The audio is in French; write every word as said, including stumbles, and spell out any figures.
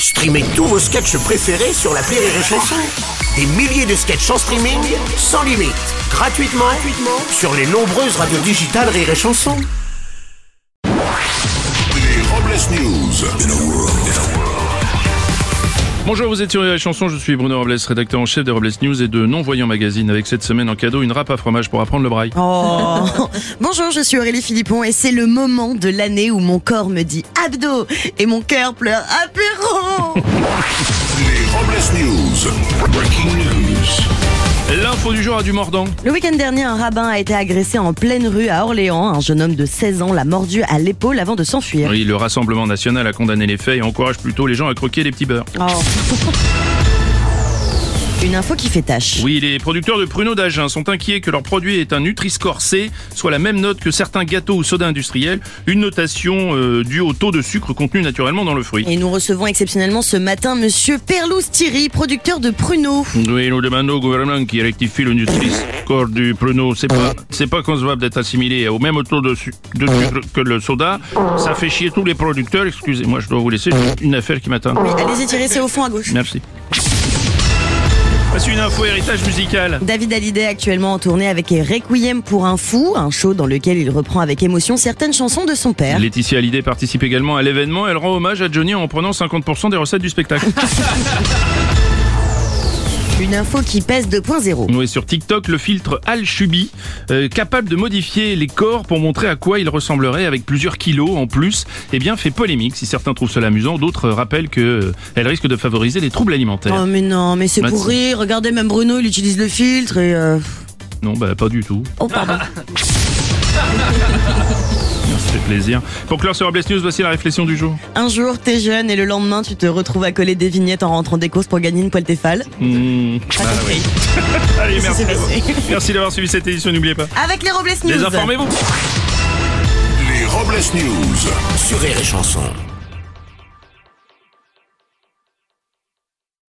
Streamez tous vos sketchs préférés sur l'appli Rire et Chanson. Des milliers de sketchs en streaming, sans limite, gratuitement, gratuitement sur les nombreuses radios digitales Rire et Chanson. Les Robles News. Bonjour, vous êtes sur Rire et Chanson, je suis Bruno Robles, rédacteur en chef des Robles News et de Non-Voyants Magazine, avec cette semaine en cadeau une râpe à fromage pour apprendre le braille. Oh. Bonjour, je suis Aurélie Philippon et c'est le moment de l'année où mon corps me dit abdos et mon cœur pleure apéro. Les Robles News. Breaking news. L'info du jour a du mordant. Le week-end dernier, un rabbin a été agressé en pleine rue à Orléans. Un jeune homme de seize ans l'a mordu à l'épaule avant de s'enfuir. Oui, le Rassemblement National a condamné les faits et encourage plutôt les gens à croquer les petits beurres. Oh. Une info qui fait tâche. Oui, les producteurs de pruneaux d'Agen sont inquiets que leur produit ait un Nutri-Score C, soit la même note que certains gâteaux ou sodas industriels, une notation euh, due au taux de sucre contenu naturellement dans le fruit. Et nous recevons exceptionnellement ce matin Monsieur Perlouz Thierry, producteur de pruneaux. Oui, nous demandons au gouvernement qui rectifie le Nutri-Score du pruneau. C'est pas, c'est pas concevable d'être assimilé au même taux de, su- de sucre que le soda. Ça fait chier tous les producteurs. Excusez-moi, je dois vous laisser une affaire qui m'attend. Oui, allez-y Thierry, c'est au fond à gauche. Merci. Voici une info héritage musical. David Hallyday actuellement en tournée avec Requiem pour un fou, un show dans lequel il reprend avec émotion certaines chansons de son père. Laetitia Hallyday participe également à l'événement. Elle rend hommage à Johnny en prenant cinquante pour cent des recettes du spectacle. Une info qui pèse deux point zéro. Oui, sur TikTok, le filtre Al-Shubi, euh, capable de modifier les corps pour montrer à quoi il ressemblerait avec plusieurs kilos en plus, eh bien fait polémique. Si certains trouvent cela amusant, d'autres rappellent que euh, elle risque de favoriser les troubles alimentaires. Oh mais non, mais c'est Bah, pour c'est- rire. Regardez, même Bruno, il utilise le filtre et... Euh... Non, bah pas du tout. Oh pardon. Ça fait plaisir. Pour clore ce Robles News, voici la réflexion du jour. Un jour, t'es jeune et le lendemain, tu te retrouves à coller des vignettes en rentrant des courses pour gagner une poêle Tefal. Mmh. Pas Ah, compris. oui. Allez, Ça merci. s'est passé. Merci d'avoir suivi cette édition, n'oubliez pas. Avec les Robles News. Désinformez-vous. Les Robles News. Sur Rire et Chanson.